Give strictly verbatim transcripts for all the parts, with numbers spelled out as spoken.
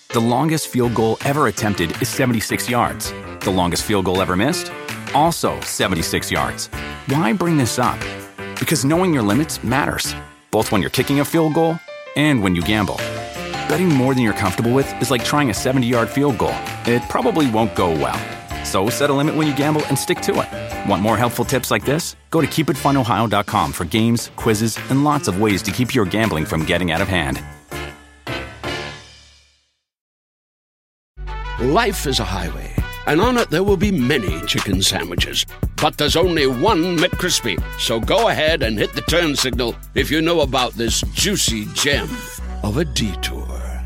The longest field goal ever attempted is seventy-six yards. The longest field goal ever missed? Also seventy-six yards. Why bring this up? Because knowing your limits matters, both when you're kicking a field goal and when you gamble. Betting more than you're comfortable with is like trying a seventy-yard field goal. It probably won't go well. So set a limit when you gamble and stick to it. Want more helpful tips like this? Go to keep it fun ohio dot com for games, quizzes, and lots of ways to keep your gambling from getting out of hand. Life is a highway, and on it there will be many chicken sandwiches. But there's only one McCrispy. So go ahead and hit the turn signal if you know about this juicy gem of a detour.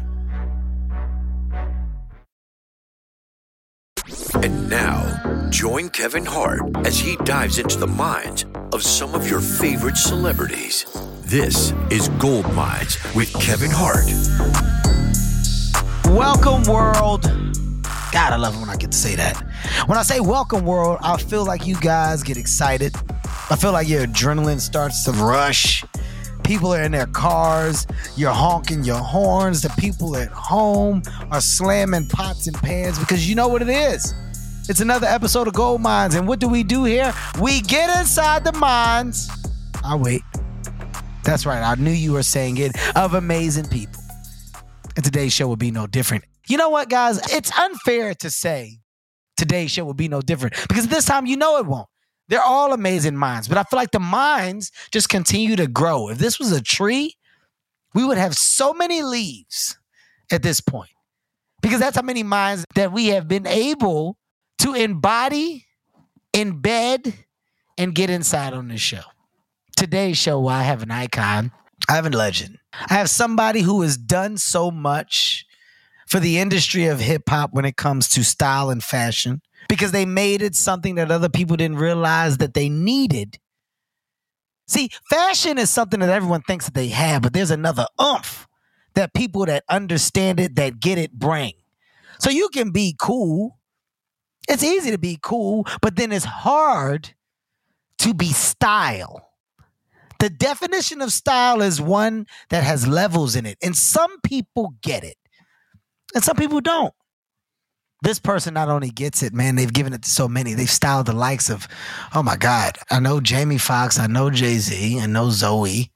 And now, join Kevin Hart as he dives into the minds of some of your favorite celebrities. This is Gold Mines with Kevin Hart. Welcome, world. God, I love it when I get to say that. When I say welcome, world, I feel like you guys get excited. I feel like your adrenaline starts to rush. People are in their cars. You're honking your horns. The people at home are slamming pots and pans because you know what it is. It's another episode of Gold Mines. And what do we do here? We get inside the minds. I wait. That's right. I knew you were saying it. Of amazing people. And today's show will be no different. You know what, guys? It's unfair to say today's show will be no different because this time you know it won't. They're all amazing minds, but I feel like the minds just continue to grow. If this was a tree, we would have so many leaves at this point because that's how many minds that we have been able to embody, embed, and get inside on this show. Today's show, I have an icon. I have a legend. I have somebody who has done so much for the industry of hip-hop when it comes to style and fashion because they made it something that other people didn't realize that they needed. See, fashion is something that everyone thinks that they have, but there's another oomph that people that understand it, that get it, bring. So you can be cool. It's easy to be cool, but then it's hard to be style. The definition of style is one that has levels in it, and some people get it. And some people don't. This person not only gets it, man, they've given it to so many. They've styled the likes of, oh my God, I know Jamie Foxx, I know Jay-Z, I know Zoe.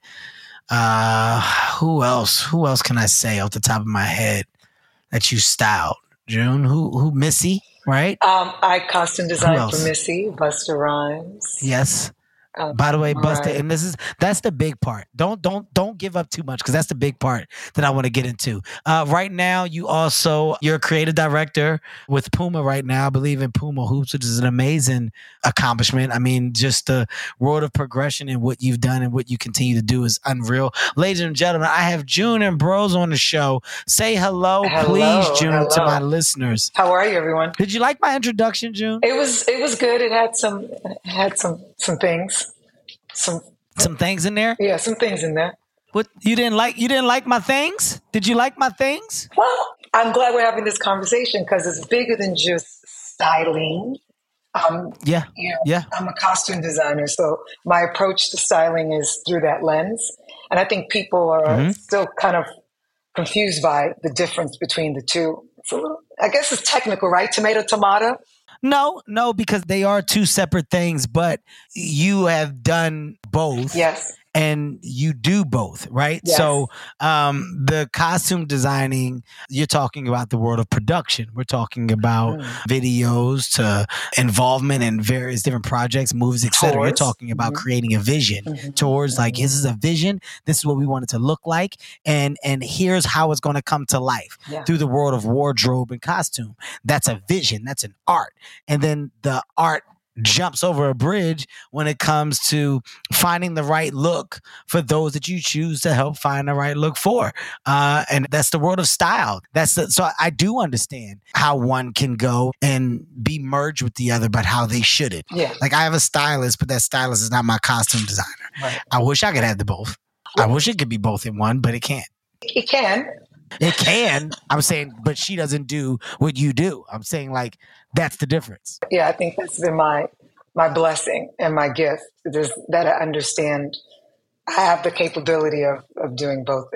Uh, who else? Who else can I say off the top of my head that you styled? June, who? Who? Missy, right? Um, I costume designed for Missy, Busta Rhymes. Yes. Um, By the way, Busta, right. And this is that's the big part. Don't don't don't give up too much because that's the big part that I want to get into. Uh, right now, you also you're a creative director with Puma right now. I believe in Puma Hoops, which is an amazing accomplishment. I mean, just the world of progression and what you've done and what you continue to do is unreal. Ladies and gentlemen, I have June Ambrose on the show. Say hello, hello please, June, hello. to my listeners. How are you, everyone? Did you like my introduction, June? It was it was good. It had some it had some some things. Some some things in there? Yeah, some things in there. What you didn't like? You didn't like my things? Did you like my things? Well, I'm glad we're having this conversation because it's bigger than just styling. Um, yeah, you know, yeah. I'm a costume designer, so my approach to styling is through that lens. And I think people are mm-hmm. still kind of confused by the difference between the two. It's a little, I guess it's technical, right? Tomato, tomato. No, no, because they are two separate things, but you have done both. Yes. And you do both, right? Yes. So um, the costume designing, you're talking about the world of production. We're talking about mm. videos to involvement in various different projects, movies, et cetera. You're talking about mm-hmm. creating a vision mm-hmm. towards mm-hmm. like, this is a vision. This is what we want it to look like. And, and here's how it's going to come to life yeah. through the world of wardrobe and costume. That's a vision. That's an art. And then the art jumps over a bridge when it comes to finding the right look for those that you choose to help find the right look for. Uh, and that's the world of style. That's the, so I do understand how one can go and be merged with the other, but how they shouldn't. Yeah. Like I have a stylist, but that stylist is not my costume designer. Right. I wish I could have the both. I wish it could be both in one, but it can't. It can. It can. I'm saying, but she doesn't do what you do. I'm saying like, that's the difference. Yeah, I think that's been my my blessing and my gift is that I understand I have the capability of, of doing both things.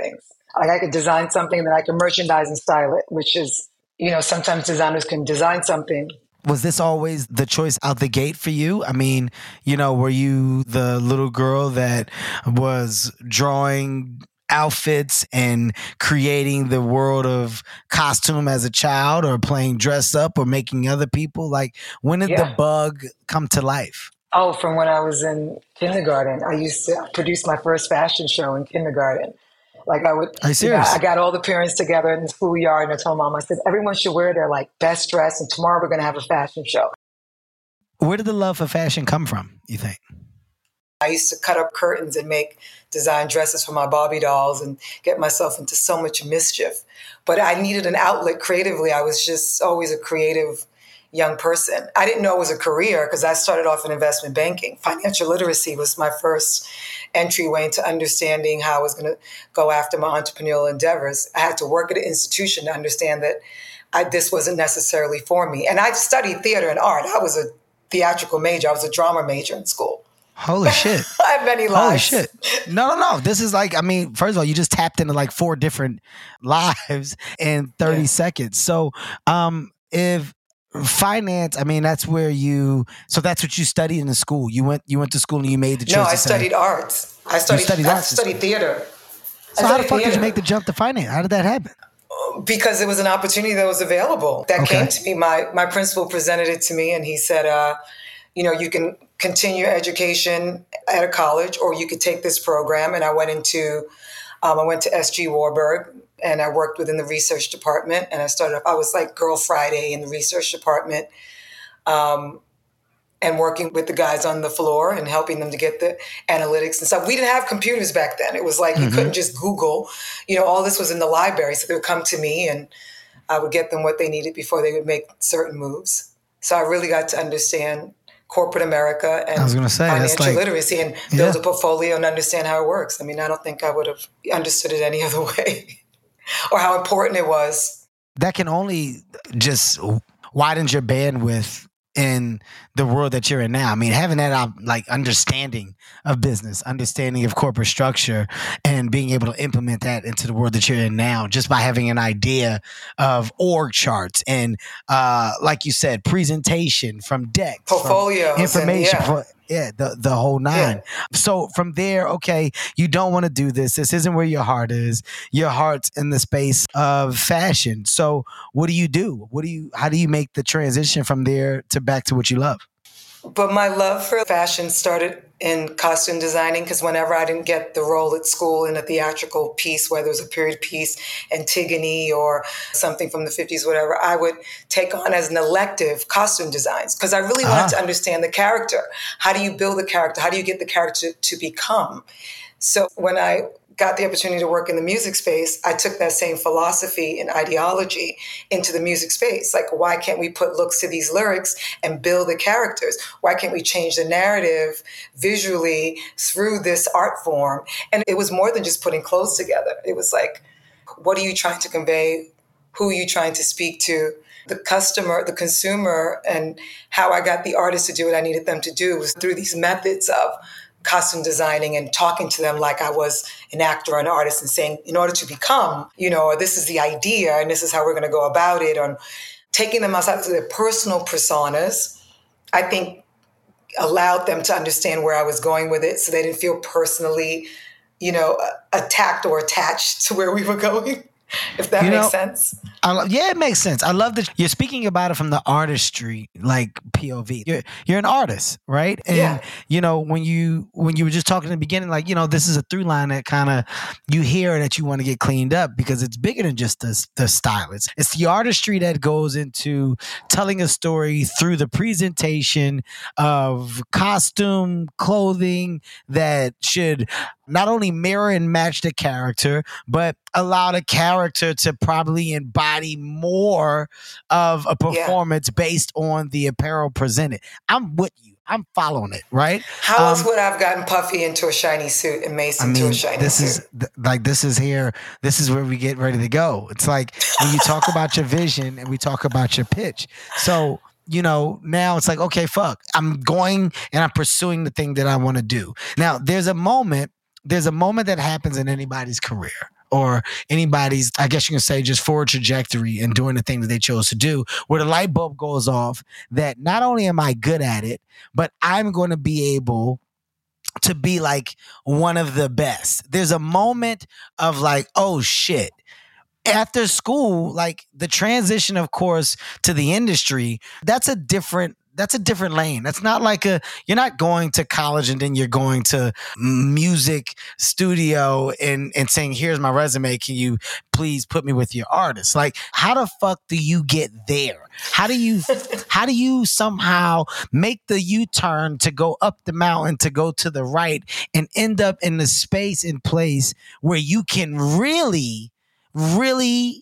Like I could design something and then I can merchandise and style it, which is, you know, sometimes designers can design something. Was this always the choice out the gate for you? I mean, you know, were you the little girl that was drawing outfits and creating the world of costume as a child, or playing dress up or making other people? Like, when did Yeah. the bug come to life? Oh, from when I was in kindergarten. I used to produce my first fashion show in kindergarten. Like I would, Are you you know, serious? I got all the parents together in the schoolyard and I told mom, I said, everyone should wear their like best dress and tomorrow we're going to have a fashion show. Where did the love for fashion come from, you think? I used to cut up curtains and make design dresses for my Barbie dolls and get myself into so much mischief. But I needed an outlet creatively. I was just always a creative young person. I didn't know it was a career because I started off in investment banking. Financial literacy was my first entryway into understanding how I was going to go after my entrepreneurial endeavors. I had to work at an institution to understand that I, this wasn't necessarily for me. And I studied theater and art. I was a theatrical major. I was a drama major in school. Holy shit. I have many lives. Holy shit. No, no, no. This is like, I mean, first of all, you just tapped into like four different lives in thirty Yeah. seconds. So, um, if finance, I mean, that's where you, so that's what you studied in the school. You went, you went to school and you made the choice. No, I to say- studied arts. I studied, studied I arts in studied theater. So I how the studied fuck did you theater. make the jump to finance? How did that happen? Because it was an opportunity that was available that Okay. came to me. My my principal presented it to me, and he said, uh, "You know, you can continue your education at a college, or you could take this program." And I went into, um, I went to S G Warburg, and I worked within the research department. And I started off. I was like Girl Friday in the research department, um, and working with the guys on the floor and helping them to get the analytics and stuff. We didn't have computers back then. It was like you Mm-hmm. couldn't just Google. You know, all this was in the library. So they would come to me and I would get them what they needed before they would make certain moves. So I really got to understand corporate America and I was gonna say, that's financial like- literacy and build Yeah. a portfolio and understand how it works. I mean, I don't think I would have understood it any other way or how important it was. That can only just widens your bandwidth in the world that you're in now. I mean, having that uh, like understanding of business, understanding of corporate structure, and being able to implement that into the world that you're in now, just by having an idea of org charts and, uh, like you said, presentation from decks, from Portfolios and- information, yeah. for, yeah, the the whole nine. Yeah. So from there, okay, you don't want to do this. This isn't where your heart is. Your heart's in the space of fashion. So what do you do? What do you? How do you make the transition from there to back to what you love? But my love for fashion started in costume designing because whenever I didn't get the role at school in a theatrical piece, whether it was a period piece, Antigone or something from the fifties, whatever, I would take on as an elective costume designs because I really wanted Ah. to understand the character. How do you build the character? How do you get the character to become? So when I got the opportunity to work in the music space, I took that same philosophy and ideology into the music space. Like, why can't we put looks to these lyrics and build the characters? Why can't we change the narrative visually through this art form? And it was more than just putting clothes together. It was like, what are you trying to convey? Who are you trying to speak to? The customer, the consumer, and how I got the artists to do what I needed them to do was through these methods of costume designing and talking to them like I was an actor or an artist and saying, in order to become, you know, this is the idea and this is how we're going to go about it, on taking them outside of their personal personas, I think allowed them to understand where I was going with it so they didn't feel personally, you know, attacked or attached to where we were going, if that You makes know, sense. I lo- yeah, it makes sense. I love that you're speaking about it from the artistry, like P O V. You're you're an artist, right? And Yeah. you know, when you when you were just talking in the beginning, like, you know, this is a through line that kind of you hear that you want to get cleaned up because it's bigger than just the the style. It's it's the artistry that goes into telling a story through the presentation of costume, clothing that should not only mirror and match the character, but allow the character to probably embody more of a performance based on the apparel presented. I'm with you. I'm following it, right? How Um, else would I have gotten Puffy into a shiny suit and Mace I into mean, a shiny this suit? is th- like this is here. This is where we get ready to go. It's like when you talk about your vision and we talk about your pitch. So, you know, now it's like, okay, fuck. I'm going and I'm pursuing the thing that I want to do. Now, there's a moment. There's a moment that happens in anybody's career, or anybody's, I guess you can say, just forward trajectory and doing the thing that they chose to do, where the light bulb goes off that not only am I good at it, but I'm going to be able to be like one of the best. There's a moment of like, oh shit. After school, like the transition, of course, to the industry, that's a different that's a different lane. That's not like a, you're not going to college and then you're going to music studio and, and saying, here's my resume. Can you please put me with your artist? Like, how the fuck do you get there? How do you, how do you somehow make the U-turn to go up the mountain, to go to the right and end up in the space and place where you can really, really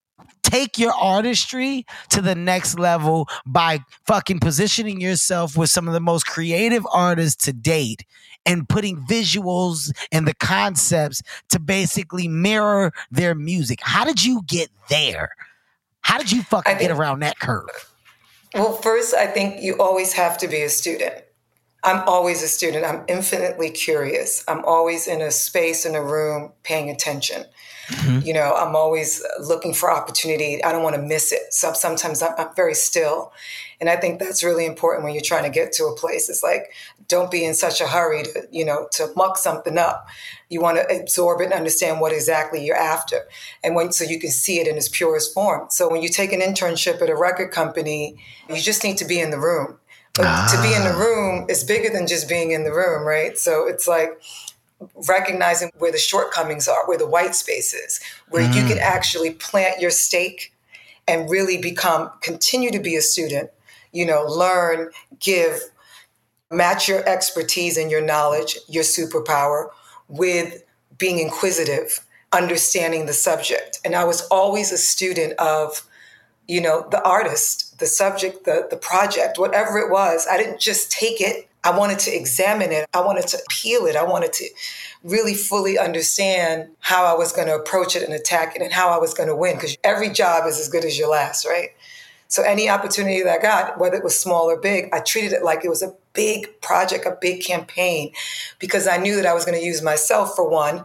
take your artistry to the next level by fucking positioning yourself with some of the most creative artists to date and putting visuals and the concepts to basically mirror their music? How did you get there? How did you fucking think, get around that curve? Well, first, I think you always have to be a student. I'm always a student. I'm infinitely curious. I'm always in a space, in a room, paying attention. Mm-hmm. You know, I'm always looking for opportunity. I don't want to miss it. So sometimes I'm, I'm very still. And I think that's really important when you're trying to get to a place. It's like, don't be in such a hurry to, you know, to muck something up. You want to absorb it and understand what exactly you're after. And when, so you can see it in its purest form. So when you take an internship at a record company, you just need to be in the room. But ah. to be in the room is bigger than just being in the room, right? So it's like recognizing where the shortcomings are, where the white space is, where mm. you can actually plant your stake and really become, continue to be a student, you know, learn, give, match your expertise and your knowledge, your superpower with being inquisitive, understanding the subject. And I was always a student of, you know, the artist, the subject, the, the project, whatever it was. I didn't just take it. I wanted to examine it. I wanted to peel it. I wanted to really fully understand how I was going to approach it and attack it and how I was going to win. Because every job is as good as your last, right? So any opportunity that I got, whether it was small or big, I treated it like it was a big project, a big campaign, because I knew that I was going to use myself, for one,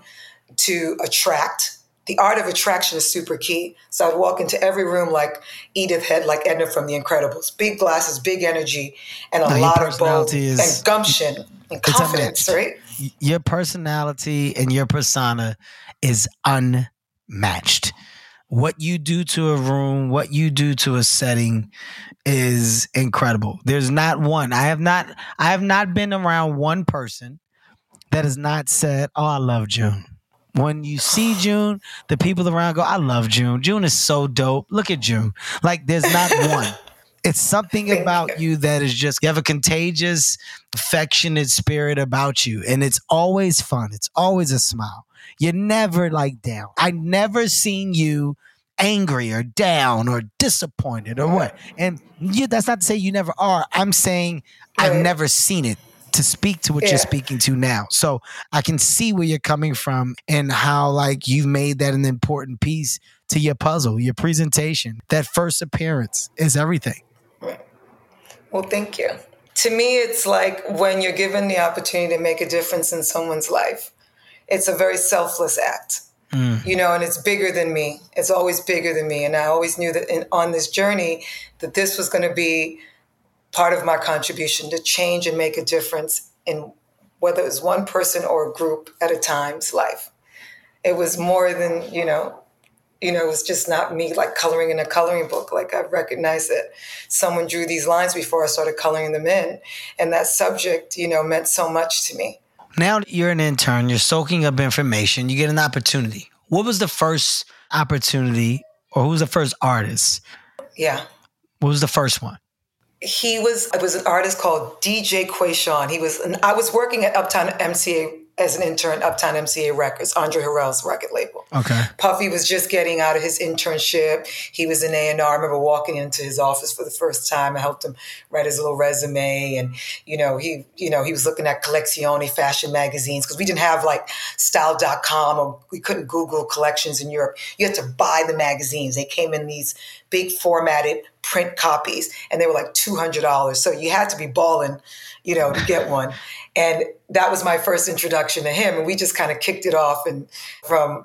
to attract. The art of attraction is super key. So I'd walk into every room like Edith Head, like Edna from The Incredibles. Big glasses, big energy, and a no, lot of bold is, and gumption and confidence, right? Your personality and your persona is unmatched. What you do to a room, what you do to a setting is incredible. There's not one. I have not I have not been around one person that has not said, "Oh, I love June." When you see June, the people around go, I love June. June is so dope. Look at June. Like, there's not one. It's something about you that is just, you have a contagious, affectionate spirit about you. And it's always fun. It's always a smile. You're never like down. I never seen you angry or down or disappointed or what. And you, that's not to say you never are. I'm saying I've never seen it to speak to what yeah. you're speaking to now. So I can see where you're coming from and how like you've made that an important piece to your puzzle, your presentation. That first appearance is everything. Well, thank you. To me, it's like when you're given the opportunity to make a difference in someone's life, it's a very selfless act. Mm. You know, and it's bigger than me. It's always bigger than me. And I always knew that in, on this journey that this was going to be part of my contribution to change and make a difference in whether it was one person or a group at a time's life. It was more than, you know, you know, it was just not me like coloring in a coloring book. Like I recognized that someone drew these lines before I started coloring them in. And that subject, you know, meant so much to me. Now you're an intern, you're soaking up information, you get an opportunity. What was the first opportunity, or who was the first artist? Yeah. What was the first one? He was, it was an artist called D J Quayshawn. He was, an, I was working at Uptown M C A as an intern, Uptown M C A Records, Andre Harrell's record label. Okay. Puffy was just getting out of his internship. He was in A and R. I remember walking into his office for the first time. I helped him write his little resume. And, you know, he, you know, he was looking at Collezione fashion magazines because we didn't have like style dot com or we couldn't Google collections in Europe. You had to buy the magazines. They came in these big formatted print copies and they were like two hundred dollars. So you had to be balling, you know, to get one. And that was my first introduction to him. And we just kind of kicked it off. And from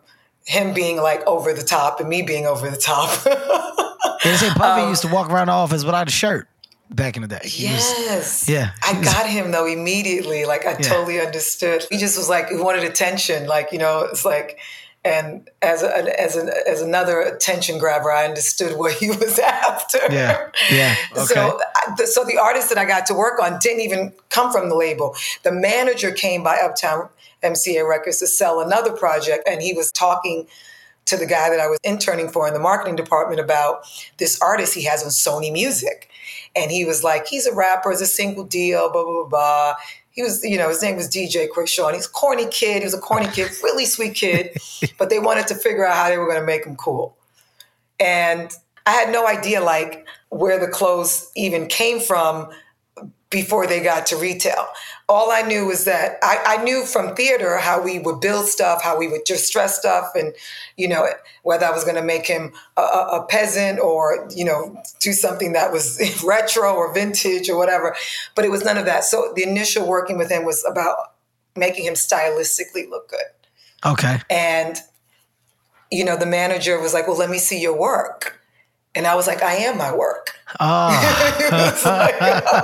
him being like over the top and me being over the top. They say Puffy um, used to walk around the office without a shirt back in the day. He yes. Was, yeah. I was, got him though immediately. Like I yeah. totally understood. He just was like, he wanted attention. Like, you know, it's like, and as a, as an as another attention grabber, I understood what he was after. Yeah, yeah. Okay. So, so the artist that I got to work on didn't even come from the label. The manager came by Uptown M C A Records to sell another project, and he was talking to the guy that I was interning for in the marketing department about this artist he has on Sony Music, and he was like, he's a rapper, it's a single deal, blah blah blah blah. He was, you know, his name was D J Quickshaw, and he's a corny kid. He was a corny kid, really sweet kid, but they wanted to figure out how they were going to make him cool. And I had no idea, like, where the clothes even came from before they got to retail. All I knew was that I, I knew from theater how we would build stuff, how we would just dress stuff, and, you know, whether I was going to make him a, a peasant or, you know, do something that was retro or vintage or whatever. But it was none of that. So the initial working with him was about making him stylistically look good. Okay. And, you know, the manager was like, well, let me see your work. And I was like, I am my work. Oh. like,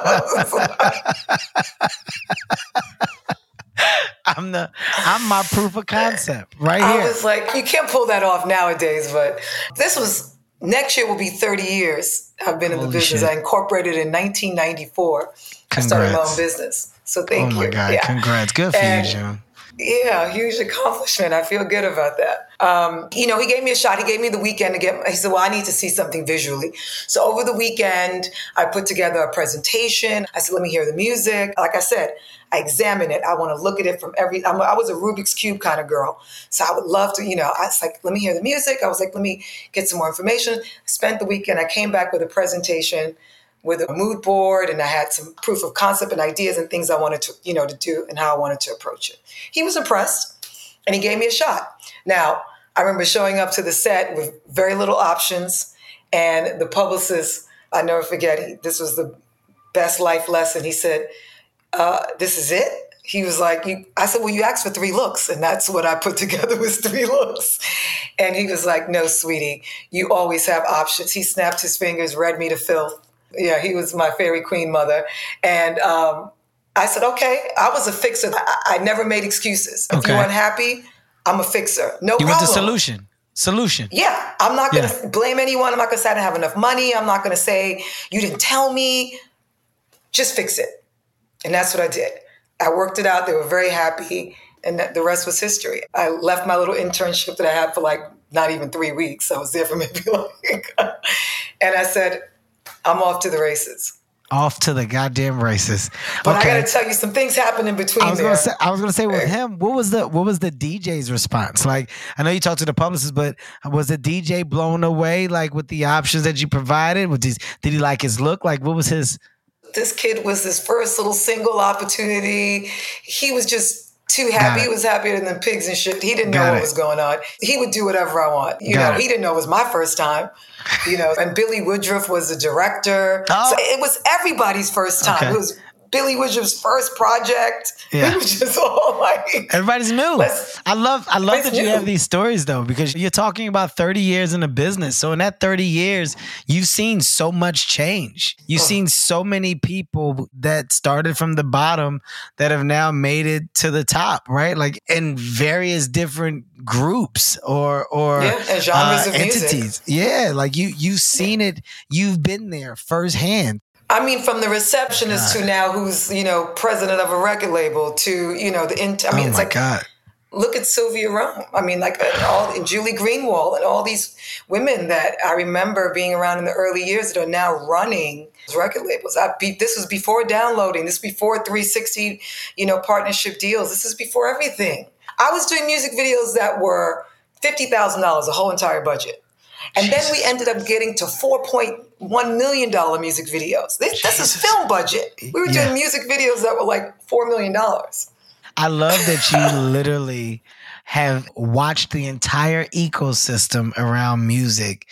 I'm the I'm my proof of concept right here. I was like, you can't pull that off nowadays, but this was next year will be thirty years I've been in Holy the business. Shit. I incorporated in nineteen ninety-four. Congrats. I started my own business. So thank you. Oh my God, yeah. Congrats. Good for and, you, June. Yeah, huge accomplishment. I feel good about that. Um, you know, he gave me a shot. He gave me the weekend to get, he said, well, I need to see something visually. So over the weekend, I put together a presentation. I said, let me hear the music. Like I said, I examine it. I want to look at it from every, I'm, I was a Rubik's Cube kind of girl. So I would love to, you know, I was like, let me hear the music. I was like, let me get some more information. I spent the weekend. I came back with a presentation with a mood board, and I had some proof of concept and ideas and things I wanted to, you know, to do and how I wanted to approach it. He was impressed, and he gave me a shot. Now, I remember showing up to the set with very little options, and the publicist, I never forget, he, this was the best life lesson. He said, uh, this is it? He was like, you, I said, well, you asked for three looks, and that's what I put together was three looks. And he was like, no, sweetie, you always have options. He snapped his fingers, read me to filth. Yeah, he was my fairy queen mother. And um, I said, okay, I was a fixer. I, I never made excuses. If okay. you're unhappy, I'm a fixer. No you problem. You want the solution. Solution. Yeah, I'm not going to yeah. blame anyone. I'm not going to say I didn't have enough money. I'm not going to say you didn't tell me. Just fix it. And that's what I did. I worked it out. They were very happy. And the rest was history. I left my little internship that I had for like not even three weeks. I was there for maybe like, and I said, I'm off to the races. Off to the goddamn races. But okay. I got to tell you, some things happened in between I was there. Gonna say, I was going to say with him, what was the what was the D J's response? Like, I know you talked to the publicist, but was the D J blown away, like, with the options that you provided? Did, did he like his look? Like, what was his... This kid was his first little single opportunity. He was just too happy. He was happier than pigs and shit. He didn't know got what it. was going on. He would do whatever I want. You got know, it. He didn't know it was my first time. You know, and Billy Woodruff was the director. Oh. So it was everybody's first time. Okay. It was Billy Woodruff's first project. Yeah. It was just all like everybody's new. Let's, I love I love that you new. have these stories though, because you're talking about thirty years in the business. So in that thirty years, you've seen so much change. You've oh. seen so many people that started from the bottom that have now made it to the top, right? Like in various different groups or or yeah, and genres uh, of entities. music. Yeah, like you you've seen it, you've been there firsthand. I mean, from the receptionist God. to now who's, you know, president of a record label to, you know, the, I mean, oh it's my like, God. Look at Sylvia Rome. I mean, like all and Julie Greenwald and all these women that I remember being around in the early years that are now running record labels. I be, this was before downloading. This was before three sixty, you know, partnership deals. This is before everything. I was doing music videos that were fifty thousand dollars, a whole entire budget. And Jesus. Then we ended up getting to four point one million dollars music videos. This, this is film budget. We were doing yeah. music videos that were like four million dollars. I love that you literally have watched the entire ecosystem around music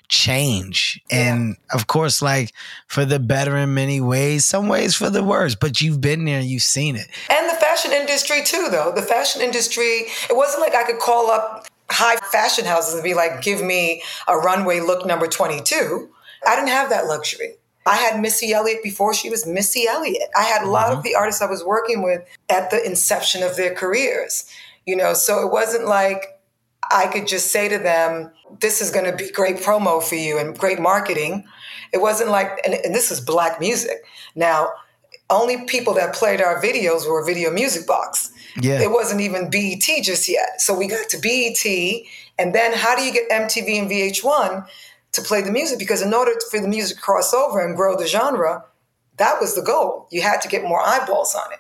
change. Yeah. And of course, like for the better in many ways, some ways for the worse, but you've been there, you've seen it. And the fashion industry too, though. The fashion industry, it wasn't like I could call up high fashion houses and be like, give me a runway look number twenty-two. I didn't have that luxury. I had Missy Elliott before she was Missy Elliott. I had a lot mm-hmm. of the artists I was working with at the inception of their careers, you know, so it wasn't like I could just say to them, this is going to be great promo for you and great marketing. It wasn't like, and, and this is Black music. Now, only people that played our videos were Video Music Box. Yeah. It wasn't even B E T just yet. So we got to B E T, and then how do you get M T V and V H one to play the music? Because in order for the music to cross over and grow the genre, that was the goal. You had to get more eyeballs on it.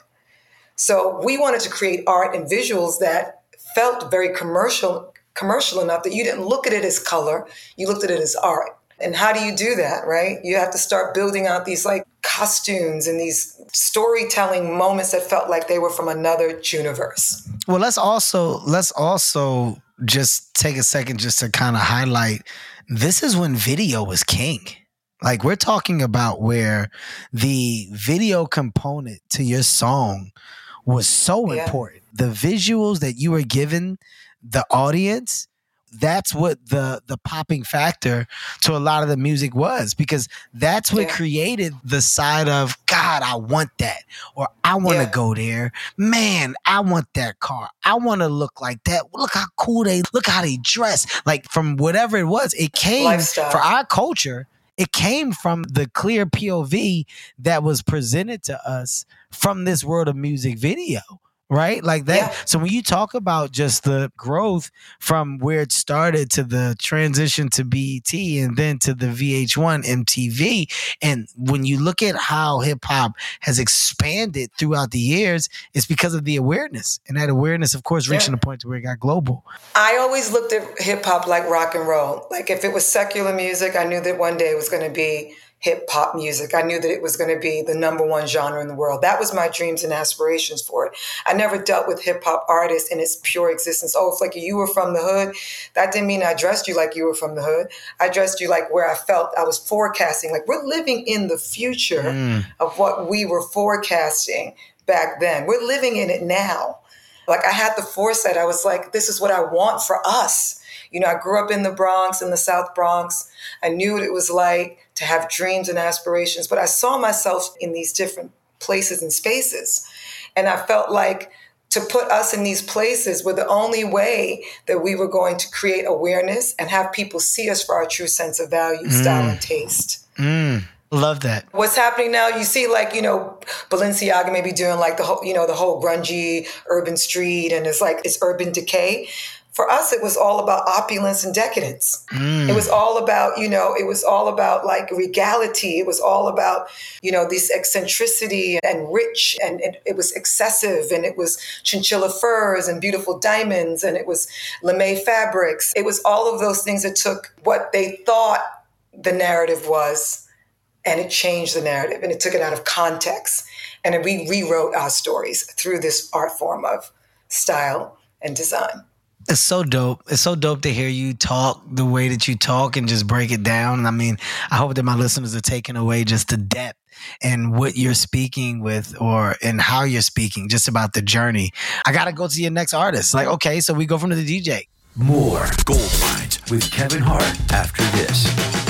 So we wanted to create art and visuals that felt very commercial, commercial enough that you didn't look at it as color, you looked at it as art. And how do you do that, right? You have to start building out these like costumes and these storytelling moments that felt like they were from another universe. Well, let's also let's also just take a second just to kind of highlight, this is when video was king. Like, we're talking about where the video component to your song was so yeah. important. The visuals that you were giving the audience, that's what the the popping factor to a lot of the music was, because that's what yeah. created the side of, God, I want that, or I want to yeah. go there. Man, I want that car. I want to look like that. Look how cool they, look how they dress. Like, from whatever it was, it came Lifestyle. For our culture. It came from the clear P O V that was presented to us from this world of music video. Right? Like that. Yeah. So when you talk about just the growth from where it started to the transition to B E T and then to the V H one, M T V, and when you look at how hip hop has expanded throughout the years, it's because of the awareness. And that awareness, of course, reaching yeah. the point to where it got global. I always looked at hip hop like rock and roll. Like, if it was secular music, I knew that one day it was going to be hip hop music. I knew that it was going to be the number one genre in the world. That was my dreams and aspirations for it. I never dealt with hip hop artists in its pure existence. Oh, Flecky, you were from the hood. That didn't mean I dressed you like you were from the hood. I dressed you like where I felt I was forecasting. Like, we're living in the future mm. of what we were forecasting back then. We're living in it now. Like, I had the foresight. I was like, this is what I want for us. You know, I grew up in the Bronx, in the South Bronx. I knew what it was like to have dreams and aspirations, but I saw myself in these different places and spaces. And I felt like to put us in these places were the only way that we were going to create awareness and have people see us for our true sense of value, mm. style, and taste. Mm. Love that. What's happening now, you see, like, you know, Balenciaga maybe doing like the whole, you know, the whole grungy urban street, and it's like, it's urban decay. For us, it was all about opulence and decadence. Mm. It was all about, you know, it was all about like regality. It was all about, you know, this eccentricity and rich, and it, it was excessive, and it was chinchilla furs and beautiful diamonds, and it was lame fabrics. It was all of those things that took what they thought the narrative was, and it changed the narrative, and it took it out of context. And then we rewrote our stories through this art form of style and design. It's so dope. It's so dope to hear you talk the way that you talk and just break it down. And I mean, I hope that my listeners are taking away just the depth and what you're speaking with, or and how you're speaking, just about the journey. I got to go to your next artist. Like, okay, so we go from the D J. More Gold Mines with Kevin Hart after this.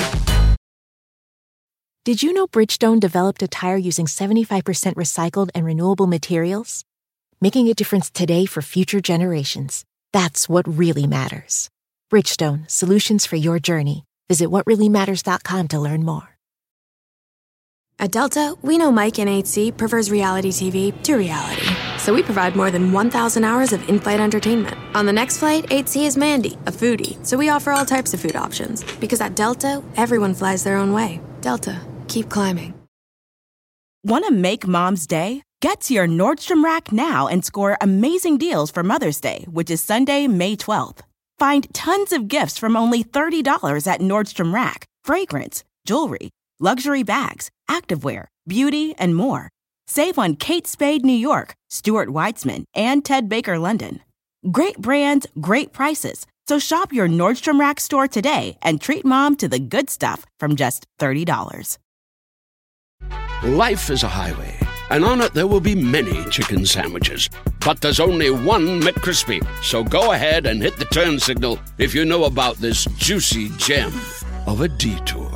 Did you know Bridgestone developed a tire using seventy-five percent recycled and renewable materials? Making a difference today for future generations. That's what really matters. Bridgestone, solutions for your journey. Visit what really matters dot com to learn more. At Delta, we know Mike in eight C prefers reality T V to reality. So we provide more than one thousand hours of in-flight entertainment. On the next flight, eight C is Mandy, a foodie. So we offer all types of food options. Because at Delta, everyone flies their own way. Delta, keep climbing. Want to make Mom's day? Get to your Nordstrom Rack now and score amazing deals for Mother's Day, which is Sunday, May twelfth. Find tons of gifts from only thirty dollars at Nordstrom Rack. Fragrance, jewelry, luxury bags, activewear, beauty, and more. Save on Kate Spade New York, Stuart Weitzman, and Ted Baker London. Great brands, great prices. So shop your Nordstrom Rack store today and treat Mom to the good stuff from just thirty dollars. Life is a highway, and on it there will be many chicken sandwiches. But there's only one McCrispy. So go ahead and hit the turn signal if you know about this juicy gem of a detour.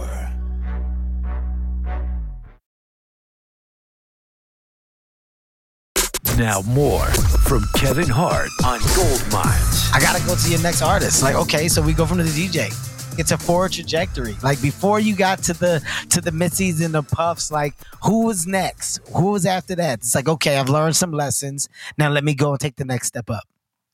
Now more from Kevin Hart on Gold Mines. I gotta go to your next artist. Like, okay, so we go from the D J. It's a forward trajectory. Like before you got to the to the Mitzies and the Puffs, like who was next? Who was after that? It's like, okay, I've learned some lessons. Now let me go and take the next step up.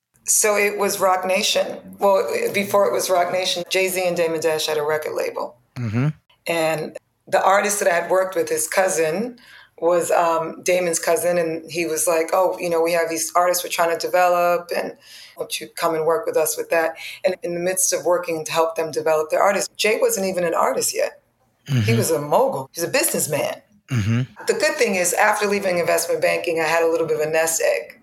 So it was Rock Nation. Well, before it was Rock Nation, Jay-Z and Damon Dash had a record label. Mm-hmm. And the artist that I had worked with, his cousin, was um, Damon's cousin. And he was like, oh, you know, we have these artists we're trying to develop, and won't you come and work with us with that? And in the midst of working to help them develop their artists, Jay wasn't even an artist yet. Mm-hmm. He was a mogul. He was a businessman. Mm-hmm. The good thing is, after leaving investment banking, I had a little bit of a nest egg.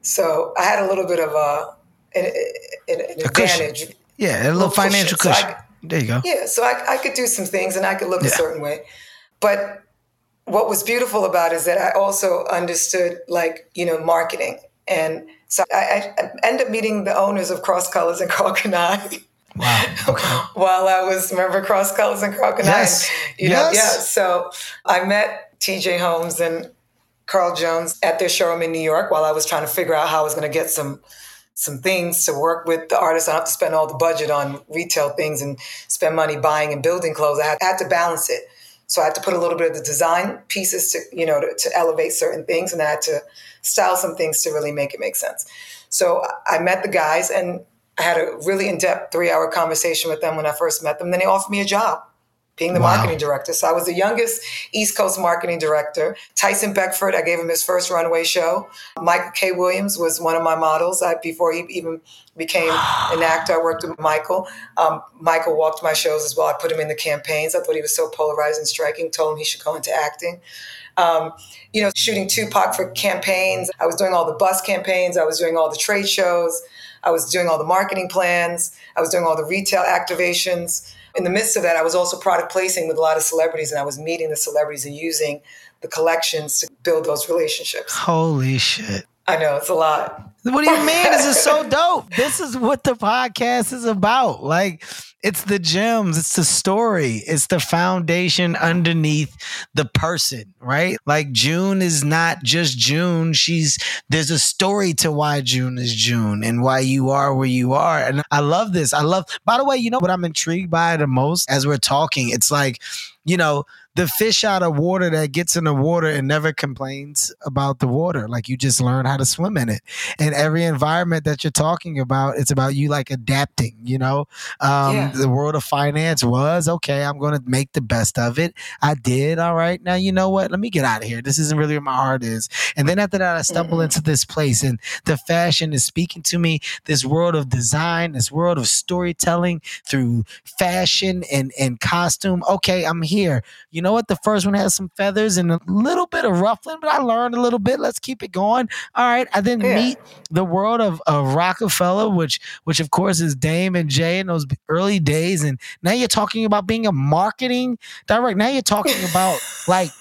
So I had a little bit of a, an, an, an advantage. Cushion. Yeah, a little, little financial cushion. cushion. So I, there you go. Yeah, so I, I could do some things and I could look yeah. a certain way. But what was beautiful about it is that I also understood, like, you know, marketing. And so I, I ended up meeting the owners of Cross Colors and Carl Kanai. Wow. Okay. While I was, remember Cross Colors and Carl Kanai? Yes. You yes. know, yeah. So I met T J Holmes and Carl Jones at their showroom in New York while I was trying to figure out how I was going to get some some things to work with the artists. I don't have to spend all the budget on retail things and spend money buying and building clothes. I had, I had to balance it. So I had to put a little bit of the design pieces to, you know, to, to elevate certain things, and I had to style some things to really make it make sense. So I met the guys, and I had a really in-depth three-hour conversation with them when I first met them. Then they offered me a job, being the wow. marketing director. So I was the youngest East Coast marketing director. Tyson Beckford, I gave him his first runway show. Michael K. Williams was one of my models. I, before he even became an actor, I worked with Michael. Um, Michael walked my shows as well. I put him in the campaigns. I thought he was so polarized and striking, told him he should go into acting. Um, you know, shooting Tupac for campaigns. I was doing all the bus campaigns. I was doing all the trade shows. I was doing all the marketing plans. I was doing all the retail activations. In the midst of that, I was also product placing with a lot of celebrities, and I was meeting the celebrities and using the collections to build those relationships. Holy shit. I know, it's a lot. What do you mean? This is so dope. This is what the podcast is about. Like, it's the gems. It's the story. It's the foundation underneath the person, right? Like, June is not just June. She's, there's a story to why June is June and why you are where you are. And I love this. I love, by the way, you know what I'm intrigued by the most as we're talking? It's like, you know, the fish out of water that gets in the water and never complains about the water. Like, you just learn how to swim in it. And every environment that you're talking about, it's about you like adapting, you know? Um, yeah. The world of finance was, okay, I'm going to make the best of it. I did. All right. Now, you know what? Let me get out of here. This isn't really where my heart is. And then after that, I stumble mm-hmm. into this place, and the fashion is speaking to me, this world of design, this world of storytelling through fashion and, and costume. Okay, I'm here. You know what? The first one has some feathers and a little bit of ruffling, but I learned a little bit. Let's keep it going. All right. I then yeah. meet the world of, of Rockefeller, which, which of course is Dame and Jay in those early days. And now you're talking about being a marketing director. Now you're talking about like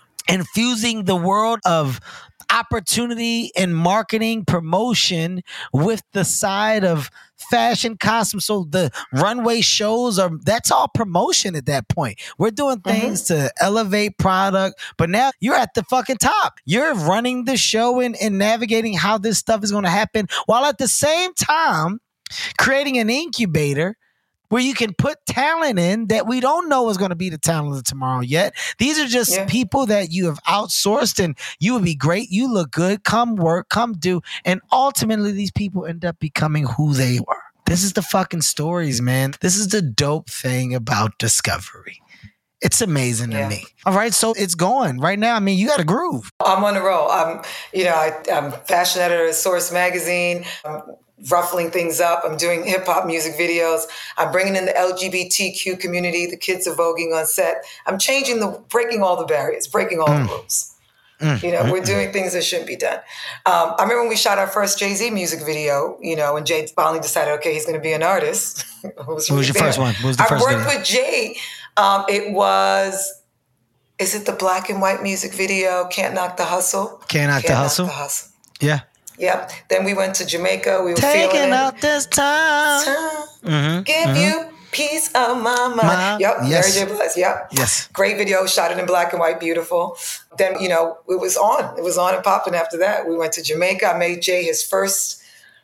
infusing the world of opportunity and marketing promotion with the side of fashion costume. So the runway shows are, that's all promotion at that point. We're doing things mm-hmm. to elevate product, but now you're at the fucking top. You're running the show and, and navigating how this stuff is going to happen, while at the same time creating an incubator where you can put talent in that we don't know is going to be the talent of tomorrow yet. These are just yeah. people that you have outsourced, and you would be great. You look good. Come work, come do. And ultimately, these people end up becoming who they were. This is the fucking stories, man. This is the dope thing about Discovery. It's amazing yeah. to me. All right, so it's going right now. I mean, you got a groove. I'm on the roll. I'm, you know, I, I'm fashion editor at Source Magazine. I'm ruffling things up. I'm doing hip hop music videos. I'm bringing in the L G B T Q community. The kids are voguing on set. I'm changing the, breaking all the barriers, breaking all mm. the rules. Mm. You know, mm. we're doing things that shouldn't be done. Um, I remember when we shot our first Jay-Z music video, you know, when Jay finally decided, okay, he's going to be an artist. What was your there. first one? What was the I first worked video? with Jay. Um, it was is it the black and white music video, Can't Knock the Hustle? Can't Knock the Can't Hustle? Knock the Hustle. Yeah. Yep. Then we went to Jamaica. We were Taking feeling it. out this time. Time. Mm-hmm. Give mm-hmm. you peace of my mind. My, yep. yes. Mary J. Blige. Yep. Yes. Great video. Shot it in black and white. Beautiful. Then, you know, it was on. It was on and popping after that. We went to Jamaica. I made Jay his first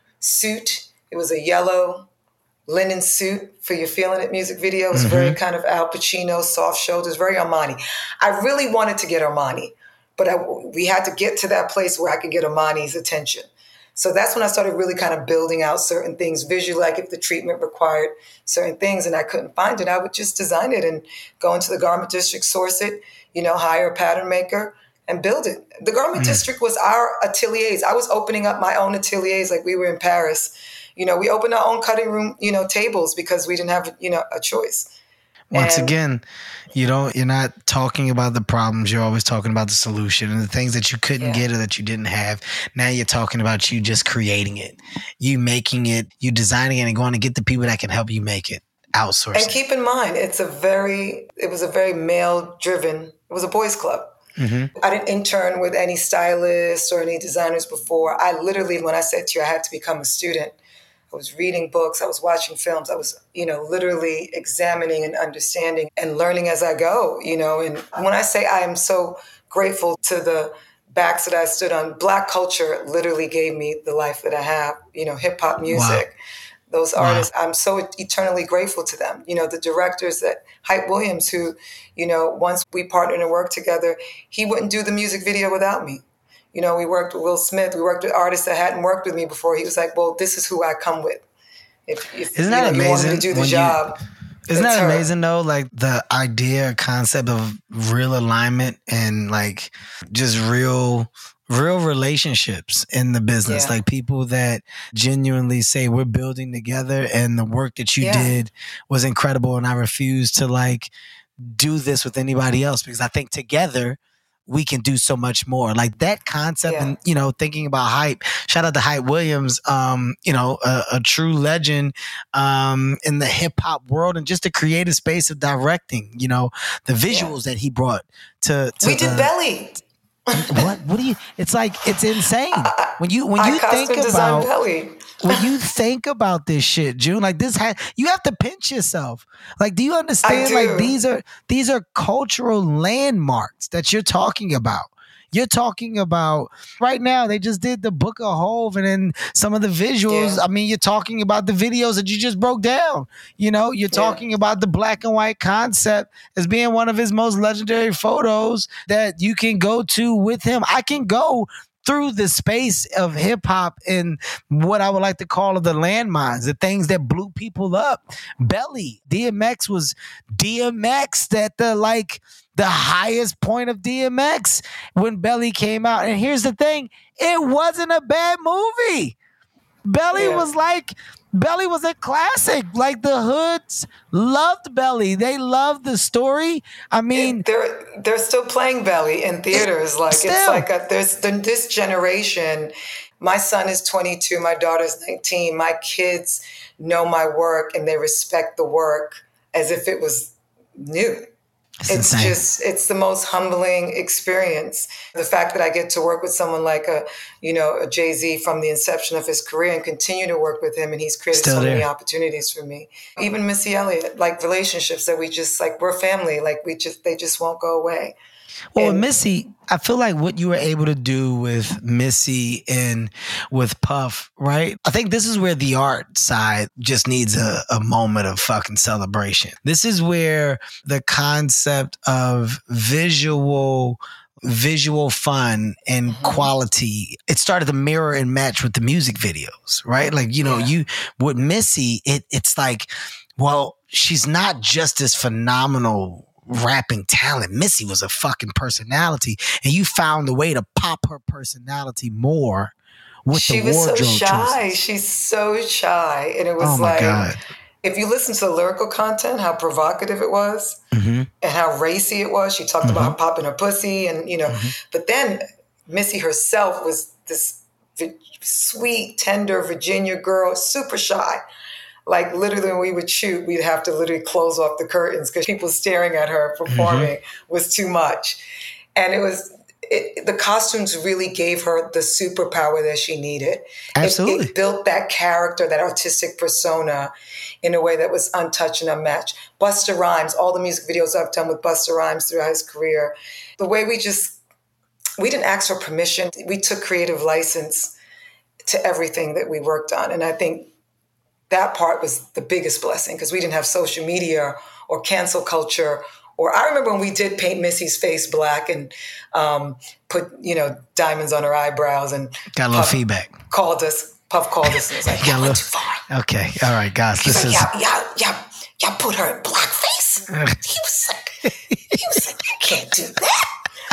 suit. It was a yellow linen suit for your Feeling It music video. It was mm-hmm. very kind of Al Pacino, soft shoulders, very Armani. I really wanted to get Armani, but I, we had to get to that place where I could get Armani's attention. So that's when I started really kind of building out certain things visually, like if the treatment required certain things and I couldn't find it, I would just design it and go into the garment district, source it, you know, hire a pattern maker and build it. The garment mm. district was our ateliers. I was opening up my own ateliers like we were in Paris. You know, we opened our own cutting room, you know, tables because we didn't have, you know, a choice. Once and, again, you don't, you're not talking about the problems. You're always talking about the solution and the things that you couldn't yeah. get or that you didn't have. Now you're talking about you just creating it, you making it, you designing it and going to get the people that can help you make it. Outsourcing. And keep in mind, it's a very, it was a very male driven, it was a boys club. Mm-hmm. I didn't intern with any stylists or any designers before. I literally, when I said to you, I had to become a student. I was reading books, I was watching films, I was, you know, literally examining and understanding and learning as I go, you know. And when I say I am so grateful to the backs that I stood on, Black culture literally gave me the life that I have, you know, hip hop music. Wow. Those artists, wow. I'm so eternally grateful to them. You know, the directors that Hype Williams, who, you know, once we partnered and worked together, he wouldn't do the music video without me. You know, we worked with Will Smith. We worked with artists that hadn't worked with me before. He was like, well, this is who I come with. If, if Isn't that you know, amazing? You want me to do the job. You, isn't that her. amazing, though? Like the idea, concept of real alignment and like just real, real relationships in the business. Yeah. Like people that genuinely say we're building together and the work that you yeah. did was incredible. And I refuse to like do this with anybody else because I think together we can do so much more. Like that concept yeah. and, you know, thinking about Hype, shout out to Hype Williams, um, you know, a, a true legend um, in the hip hop world and just to create a space of directing, you know, the visuals yeah. that he brought to, to we did the, Belly. What, what do you, it's like, it's insane. When you, when you I think about, Belly. when you think about this shit, June, like this, ha- you have to pinch yourself. Like, do you understand? Like these are these are cultural landmarks that you're talking about. You're talking about right now. They just did the Book of Hove, and then some of the visuals. Yeah. I mean, you're talking about the videos that you just broke down. You know, you're talking yeah. about the black and white concept as being one of his most legendary photos that you can go to with him. I can go through the space of hip hop and what I would like to call the landmines, the things that blew people up. Belly, D M X was D M X at the like the highest point of D M X when Belly came out. And here's the thing, it wasn't a bad movie. Belly yeah. was like, Belly was a classic. Like the hoods loved Belly. They loved the story. I mean, it, they're they're still playing Belly in theaters. It, like still. It's like a, there's the, this generation. My son is twenty-two. My daughter's nineteen. My kids know my work and they respect the work as if it was new. It's, it's just, it's the most humbling experience. The fact that I get to work with someone like a, you know, a Jay-Z from the inception of his career and continue to work with him. And he's created Still so there. many opportunities for me. Even Missy Elliott, like relationships that we just like, we're family. Like we just, they just won't go away. Well, and, with Missy, I feel like what you were able to do with Missy and with Puff, right? I think this is where the art side just needs a, a moment of fucking celebration. This is where the concept of visual visual fun and mm-hmm. quality, it started to mirror and match with the music videos, right? Like, you know, yeah. you with Missy, it it's like, well, she's not just as phenomenal rapping talent. Missy was a fucking personality, and you found a way to pop her personality more with she the wardrobe choices. She was so shy. choices. She's so shy, and it was oh my like, God. If you listen to the lyrical content, how provocative it was, mm-hmm. and how racy it was. She talked mm-hmm. about popping her pussy, and you know. Mm-hmm. But then Missy herself was this sweet, tender Virginia girl, super shy. Like literally when we would shoot, we'd have to literally close off the curtains because people staring at her performing mm-hmm. was too much. And it was, it, the costumes really gave her the superpower that she needed. Absolutely. It, it built that character, that artistic persona in a way that was untouched and unmatched. Busta Rhymes, all the music videos I've done with Busta Rhymes throughout his career, the way we just, we didn't ask for permission. We took creative license to everything that we worked on. And I think that part was the biggest blessing because we didn't have social media or cancel culture. Or I remember when we did paint Missy's face black and um, put, you know, diamonds on her eyebrows and got a little Puff feedback. Called us, Puff called us and was like, "Yeah, went too far." Okay, all right, guys, He's this like, is yeah, yeah, yeah, yeah. Put her in blackface. He was like, he was like, I can't do that.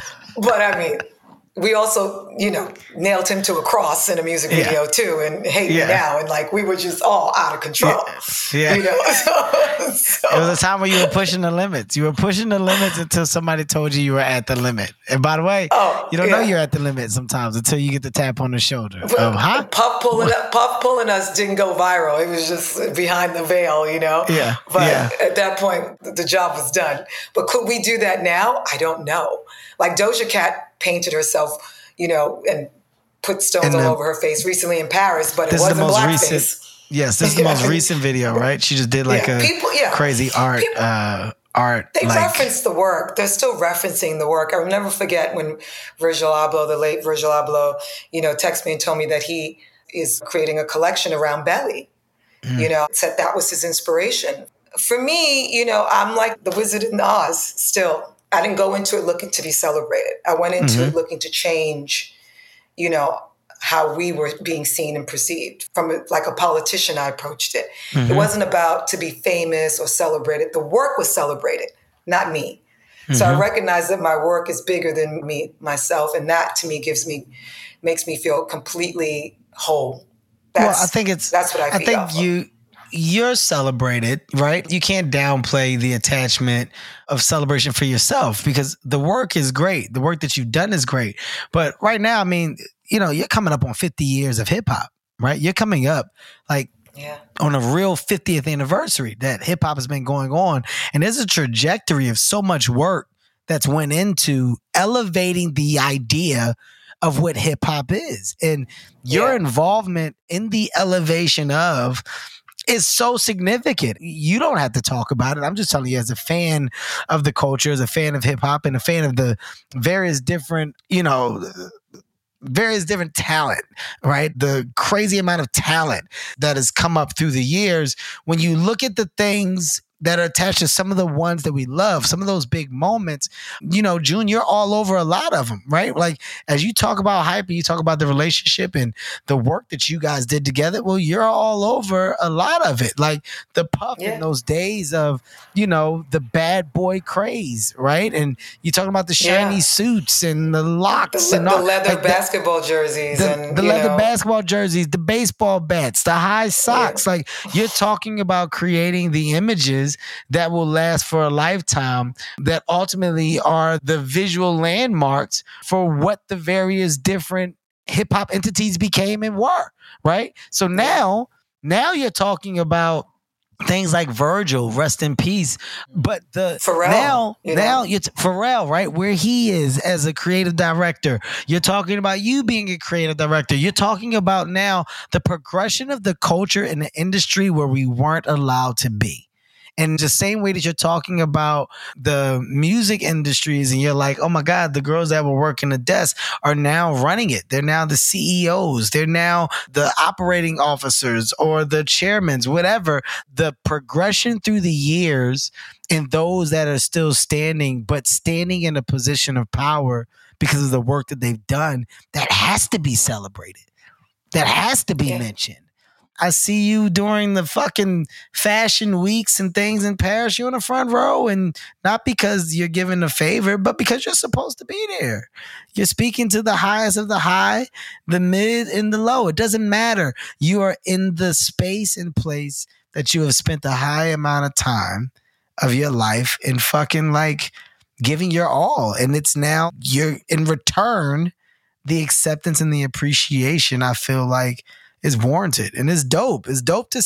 But I mean, we also, you know, nailed him to a cross in a music yeah. video too, and Hate yeah. Me Now, and like we were just all out of control. Yeah, yeah. You know? so, so. It was a time where you were pushing the limits. You were pushing the limits until somebody told you you were at the limit. And by the way, oh, you don't yeah. know you're at the limit sometimes until you get the tap on the shoulder. But um, huh? Puff pulling up, Puff pulling us didn't go viral. It was just behind the veil, you know. Yeah. But yeah. at that point, the job was done. But could we do that now? I don't know. Like Doja Cat painted herself, you know, and put stones the, all over her face recently in Paris, but it this wasn't is the most blackface. recent. Yes, this is the most recent video, right? She just did like yeah, a people, yeah. crazy art, people, uh, art. They like, reference the work. They're still referencing the work. I will never forget when Virgil Abloh, the late Virgil Abloh, you know, texted me and told me that he is creating a collection around Belly. Mm. You know, said that was his inspiration. For me, you know, I'm like the Wizard in Oz still. I didn't go into it looking to be celebrated. I went into mm-hmm. it looking to change, you know, how we were being seen and perceived. From a, like a politician, I approached it. Mm-hmm. It wasn't about to be famous or celebrated. The work was celebrated, not me. Mm-hmm. So I recognize that my work is bigger than me, myself. And that to me gives me, makes me feel completely whole. That's, well, I think it's, that's what I, I think off you, of. You're celebrated, right? You can't downplay the attachment of celebration for yourself because the work is great. The work that you've done is great. But right now, I mean, you know, you're coming up on fifty years of hip hop, right? You're coming up like yeah. on a real fiftieth anniversary that hip hop has been going on. And there's a trajectory of so much work that's went into elevating the idea of what hip hop is. And your yeah. involvement in the elevation of is so significant. You don't have to talk about it. I'm just telling you as a fan of the culture, as a fan of hip hop and a fan of the various different, you know, various different talent, right? The crazy amount of talent that has come up through the years. When you look at the things that are attached to some of the ones that we love, some of those big moments, you know, June, you're all over a lot of them, right? Like as you talk about hype and you talk about the relationship and the work that you guys did together, well, you're all over a lot of it. Like the Puff yeah. in those days of, you know, the bad boy craze, right? And you talking about the shiny yeah. suits and the locks the, and the all. leather like basketball the, jerseys. The, and the you leather know. basketball jerseys, the baseball bats, the high socks. Yeah. Like you're talking about creating the images that will last for a lifetime that ultimately are the visual landmarks for what the various different hip hop entities became and were, right? So now, now you're talking about things like Virgil, rest in peace. But the Pharrell, now, you know? now you're t- Pharrell, right? Where he is as a creative director. You're talking about you being a creative director. You're talking about now the progression of the culture in the industry where we weren't allowed to be. And the same way that you're talking about the music industries and you're like, oh my God, the girls that were working the desk are now running it. They're now the C E Os. They're now the operating officers or the chairmen, whatever. The progression through the years and those that are still standing, but standing in a position of power because of the work that they've done, that has to be celebrated. That has to be yeah. mentioned. I see you during the fucking fashion weeks and things in Paris. You're in the front row, and not because you're given a favor, but because you're supposed to be there. You're speaking to the highest of the high, the mid, and the low. It doesn't matter. You are in the space and place that you have spent a high amount of time of your life in fucking like giving your all. And it's now you're in return, the acceptance and the appreciation, I feel like, is warranted, and it's dope. It's dope to see.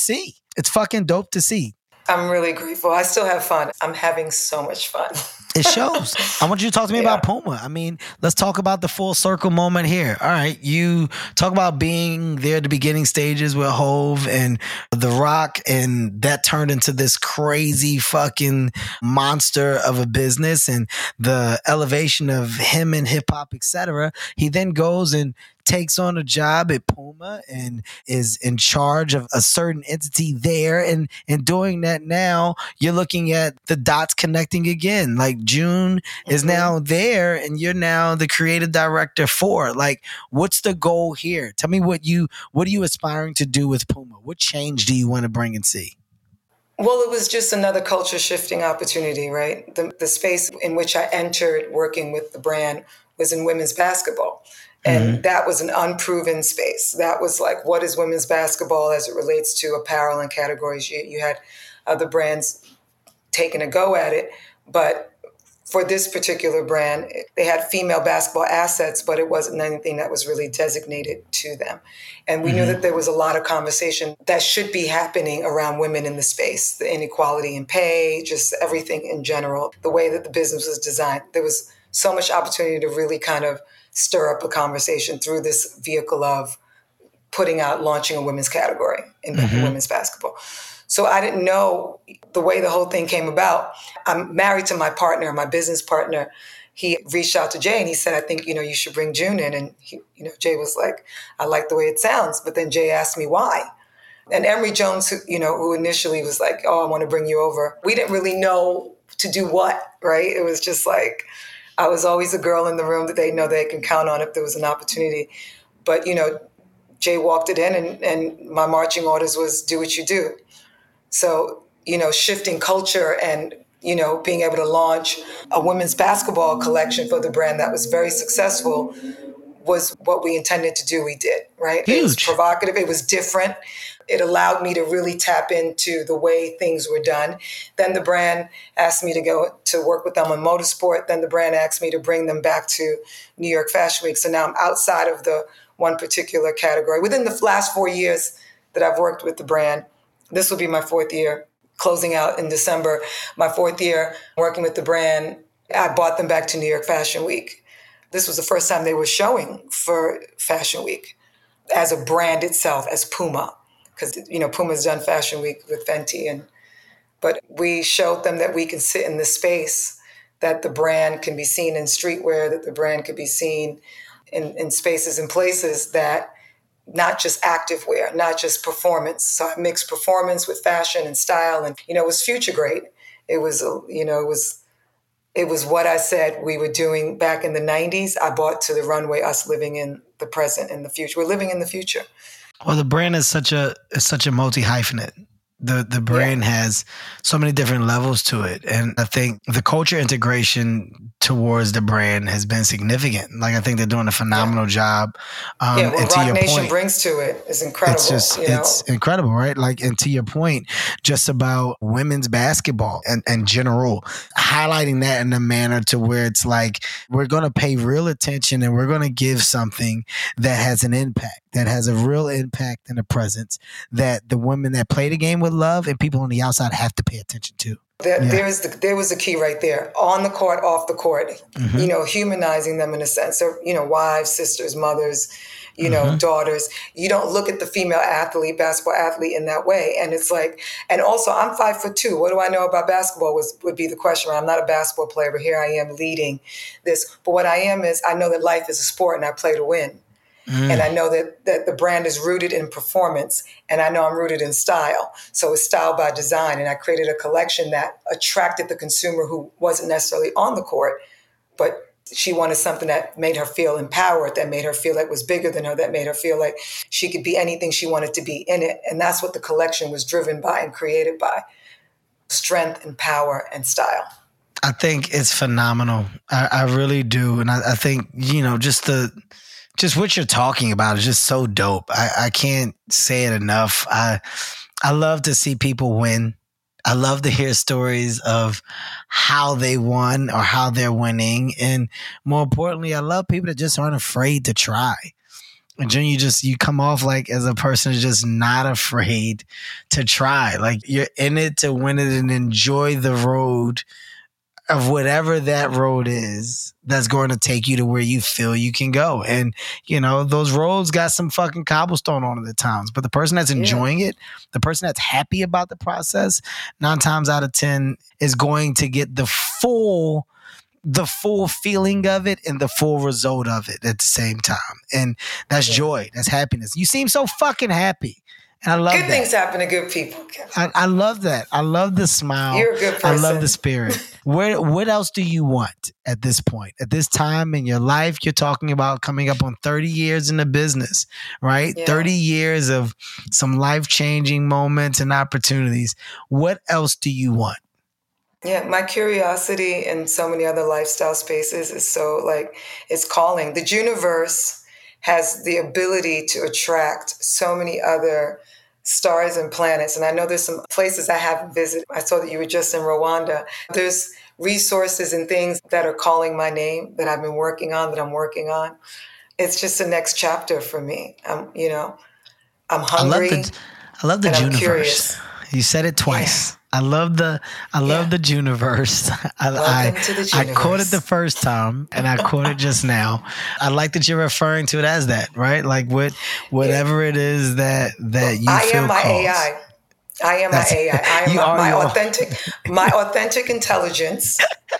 It's fucking dope to see. I'm really grateful. I still have fun. I'm having so much fun. It shows. I want you to talk to me yeah. about Puma. I mean, let's talk about the full circle moment here. All right. You talk about being there at the beginning stages with Hove and The Rock, and that turned into this crazy fucking monster of a business and the elevation of him and hip hop, et cetera. He then goes and takes on a job at Puma and is in charge of a certain entity there. And in doing that now, you're looking at the dots connecting again. Like June mm-hmm. is now there and you're now the creative director for. Like, what's the goal here? Tell me what you, what are you aspiring to do with Puma? What change do you want to bring and see? Well, it was just another culture shifting opportunity, right? The, the space in which I entered working with the brand was in women's basketball. And mm-hmm. that was an unproven space. That was like, what is women's basketball as it relates to apparel and categories? You, you had other brands taking a go at it. But for this particular brand, they had female basketball assets, but it wasn't anything that was really designated to them. And we mm-hmm. knew that there was a lot of conversation that should be happening around women in the space, the inequality in pay, just everything in general, the way that the business was designed. There was so much opportunity to really kind of stir up a conversation through this vehicle of putting out, launching a women's category in mm-hmm. women's basketball. So I didn't know the way the whole thing came about. I'm married to my partner, my business partner. He reached out to Jay and he said, I think, you know, you should bring June in. And he, you know, Jay was like, I like the way it sounds. But then Jay asked me why. And Emery Jones, who, you know, who initially was like, oh, I want to bring you over. We didn't really know to do what, right? It was just like, I was always a girl in the room that they know they can count on if there was an opportunity. But, you know, Jay walked it in and, and my marching orders was do what you do. So, you know, shifting culture and, you know, being able to launch a women's basketball collection for the brand that was very successful was what we intended to do. We did, right? Huge. It was provocative. It was different. It allowed me to really tap into the way things were done. Then the brand asked me to go to work with them on motorsport. Then the brand asked me to bring them back to New York Fashion Week. So now I'm outside of the one particular category. Within the last four years that I've worked with the brand, this will be my fourth year, closing out in December. My fourth year working with the brand, I brought them back to New York Fashion Week. This was the first time they were showing for Fashion Week as a brand itself, as Puma. Because, you know, Puma's done Fashion Week with Fenty. and But we showed them that we can sit in this space, that the brand can be seen in streetwear, that the brand could be seen in, in spaces and places that not just activewear, not just performance. So I mixed performance with fashion and style. And, you know, it was future great. It was, you know, it was, it was what I said we were doing back in the nineties. I brought to the runway, us living in the present and the future. We're living in the future. Well, the brand is such a is such a multi-hyphenate. The the brand yeah. has so many different levels to it. And I think the culture integration towards the brand has been significant. Like, I think they're doing a phenomenal yeah. job. Um, yeah, what and to Rock your Nation point, brings to it is incredible. It's just, you know? it's incredible, right? Like, and to your point, just about women's basketball and, and general, highlighting that in a manner to where it's like, we're going to pay real attention and we're going to give something that has an impact, that has a real impact and a presence that the women that play the game with love and people on the outside have to pay attention to. There, yeah. there's the, there was a key right there. On the court, off the court, mm-hmm. you know, humanizing them in a sense. So, you know, wives, sisters, mothers, you know, mm-hmm. daughters. You don't look at the female athlete, basketball athlete in that way. And it's like, and also I'm five foot two. What do I know about basketball was would be the question. I'm not a basketball player, but here I am leading this. But what I am is I know that life is a sport and I play to win. Mm. And I know that, that the brand is rooted in performance, and I know I'm rooted in style. So it's style by design. And I created a collection that attracted the consumer who wasn't necessarily on the court, but she wanted something that made her feel empowered, that made her feel like it was bigger than her, that made her feel like she could be anything she wanted to be in it. And that's what the collection was driven by and created by: strength and power and style. I think it's phenomenal. I, I really do. And I, I think, you know, just the... Just what you're talking about is just so dope. I, I can't say it enough. I I love to see people win. I love to hear stories of how they won or how they're winning. And more importantly, I love people that just aren't afraid to try. June, you just, you come off like as a person who's just not afraid to try. Like you're in it to win it and enjoy the road of whatever that road is that's going to take you to where you feel you can go. And, you know, those roads got some fucking cobblestone on it at times, but the person that's enjoying yeah. it, the person that's happy about the process, nine times out of ten is going to get the full the full feeling of it and the full result of it at the same time. And that's yeah. joy. That's happiness. You seem so fucking happy. And I love good that. Good things happen to good people, Kevin. I, I love that. I love the smile. You're a good person. I love the spirit. Where, what else do you want at this point? At this time in your life, you're talking about coming up on thirty years in the business, right? Yeah. thirty years of some life-changing moments and opportunities. What else do you want? Yeah, my curiosity in so many other lifestyle spaces is so like, it's calling. The Juniverse has the ability to attract so many other stars and planets. And I know there's some places I haven't visited. I saw that you were just in Rwanda. There's resources and things that are calling my name that I've been working on, that I'm working on. It's just the next chapter for me. I'm, you know, I'm hungry. I love the, I love the Juniverse. You said it twice. Yeah. I love the I love yeah. the Juniverse. I, I, to the Juniverse. I caught it the first time and I caught it just now. I like that you're referring to it as that, right? Like what whatever yeah. it is that that you I feel am my calls. A I. I am That's, my A I. I am my, my your... authentic my authentic intelligence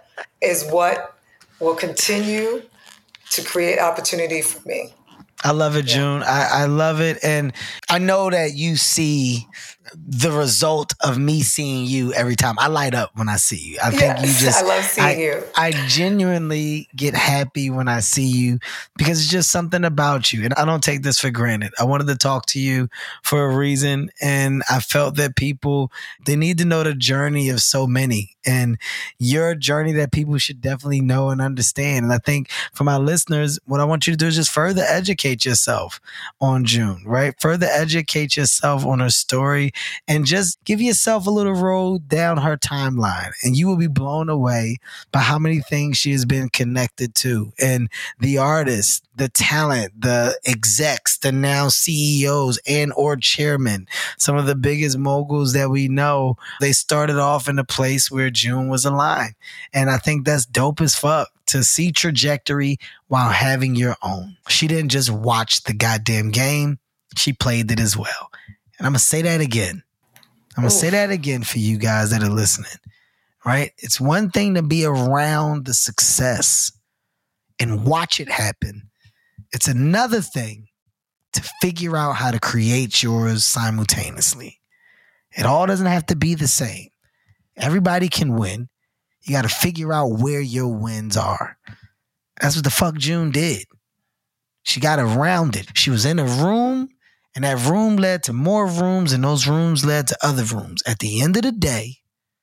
is what will continue to create opportunity for me. I love it, June. Yeah. I, I love it. And I know that you see the result of me seeing you every time. I light up when I see you. I think yes, you just, I love seeing I, you. I genuinely get happy when I see you because it's just something about you. And I don't take this for granted. I wanted to talk to you for a reason. And I felt that people, they need to know the journey of so many. And your journey that people should definitely know and understand. And I think for my listeners, what I want you to do is just further educate yourself on June, right? Further educate yourself on her story and just give yourself a little road down her timeline. And you will be blown away by how many things she has been connected to. And the artists, the talent, the execs, the now C E Os and or chairmen, some of the biggest moguls that we know, they started off in a place where June was aligned. And I think that's dope as fuck to see trajectory while having your own. She didn't just watch the goddamn game. She played it as well. And I'm going to say that again. I'm going to say that again for you guys that are listening, right? It's one thing to be around the success and watch it happen. It's another thing to figure out how to create yours simultaneously. It all doesn't have to be the same. Everybody can win. You got to figure out where your wins are. That's what the fuck June did. She got around it. She was in a room, and that room led to more rooms, and those rooms led to other rooms. At the end of the day,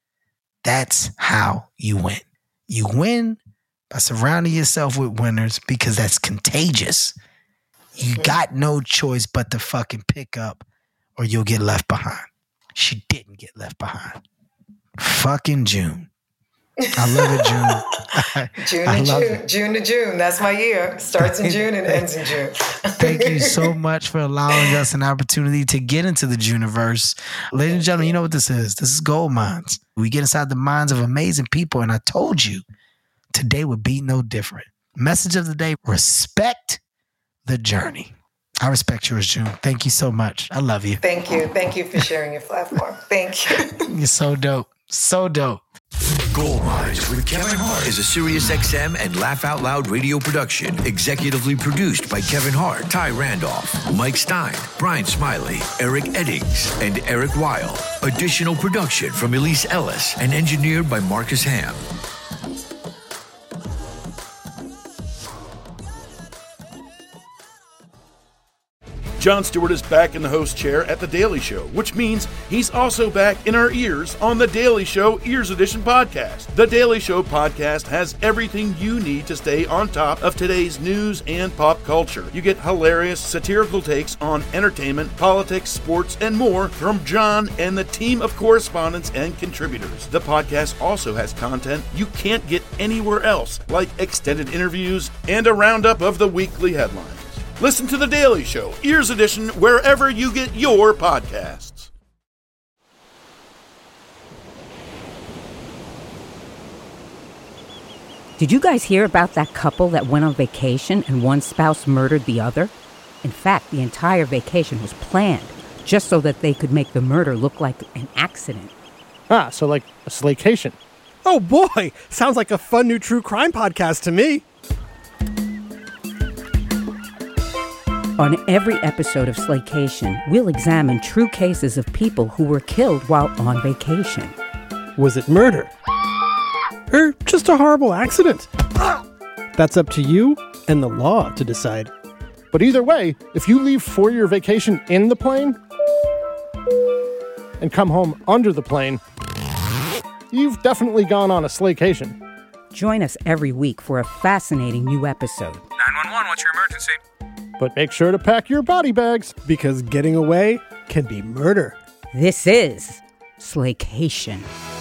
that's how you win. You win by surrounding yourself with winners because that's contagious. You got no choice but to fucking pick up or you'll get left behind. She didn't get left behind. Fucking June. I love it, June. June I, to I June. It. June to June. That's my year. Starts in June and ends in June. Thank you so much for allowing us an opportunity to get into the Juniverse. Ladies and gentlemen, you know what this is. This is Gold Minds. We get inside the minds of amazing people, and I told you today would be no different. Message of the day, respect the journey. I respect yours, June. Thank you so much. I love you. Thank you. Thank you for sharing your platform. Thank you. You're so dope. So dope. Gold Minds with Kevin Hart is a SiriusXM and Laugh Out Loud radio production. Executively produced by Kevin Hart, Ty Randolph, Mike Stein, Brian Smiley, Eric Eddings, and Eric Weil. Additional production from Elise Ellis and engineered by Marcus Ham. Jon Stewart is back in the host chair at The Daily Show, which means he's also back in our ears on The Daily Show Ears Edition podcast. The Daily Show podcast has everything you need to stay on top of today's news and pop culture. You get hilarious, satirical takes on entertainment, politics, sports, and more from Jon and the team of correspondents and contributors. The podcast also has content you can't get anywhere else, like extended interviews and a roundup of the weekly headlines. Listen to The Daily Show, Ears Edition, wherever you get your podcasts. Did you guys hear about that couple that went on vacation and one spouse murdered the other? In fact, the entire vacation was planned just so that they could make the murder look like an accident. Ah, so like a slaycation. Oh boy, sounds like a fun new true crime podcast to me. On every episode of Slaycation, we'll examine true cases of people who were killed while on vacation. Was it murder? Or just a horrible accident? That's up to you and the law to decide. But either way, if you leave for your vacation in the plane and come home under the plane, you've definitely gone on a slaycation. Join us every week for a fascinating new episode. nine one one, what's your emergency? But make sure to pack your body bags, because getting away can be murder. This is Slaycation.